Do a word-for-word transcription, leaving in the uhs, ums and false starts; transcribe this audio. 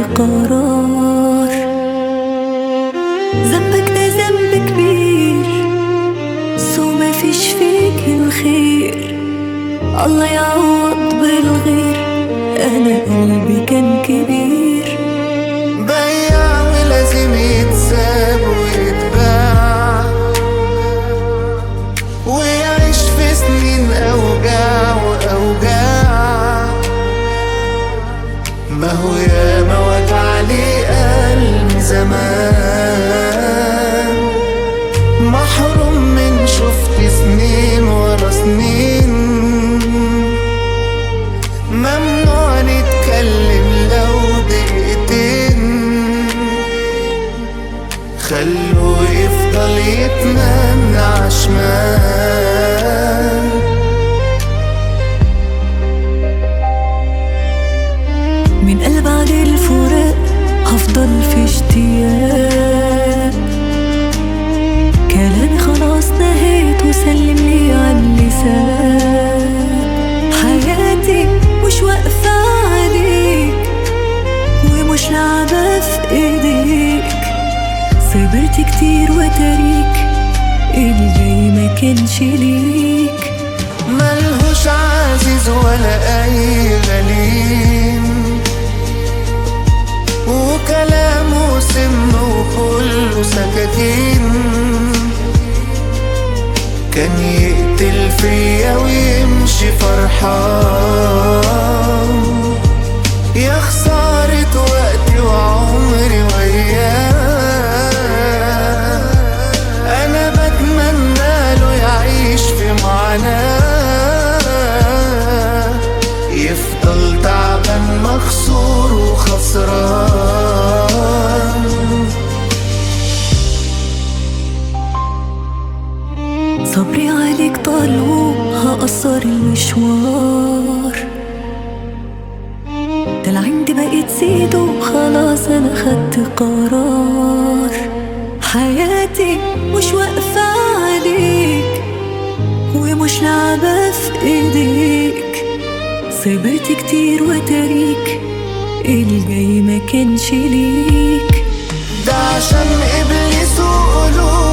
قرار. ذنبك ده ذنب كبير، سو ما فيش فيك الخير، الله يعوض بالغير. أنا قلبي كان كبير، بياع ولازم يتساب ويتباع، ويعيش في سنين أوجاع وأوجاع. ما هو ياما وجع لي قلب زمان، محروم من شفت سنين ورا سنين. ممنوع نتكلم لو دقيقتين، خلوه يفضل يتمنى عشمان. من قلب بعد الفراق هفضل في اشتياق. كلامي خلاص نهيت وسلم لي على اللسان. حياتي مش واقفة عليك ومش لعبة في ايديك. صبرت كتير وتاريك، الجاي ما كانش ليك. ملهوش عزيز ولا أي غليم، وكلامه سم وكله سكاكين. كان يقتل فيا ويمشي فرحان، يا خسارة وقتي وعمري وياه. أنا بتمنى له يعيش في معاناة، يفضل تعبان مخسور وخسران. صبري عليك طال وهقصر المشوار. ده العند بقيت زيد وخلاص انا خدت قرار. حياتي مش واقفة عليك ومش لعبة في ايديك. صبرت كتير وتاريك، الجاي ما كانش ليك. ده عشان إبليس وقلوب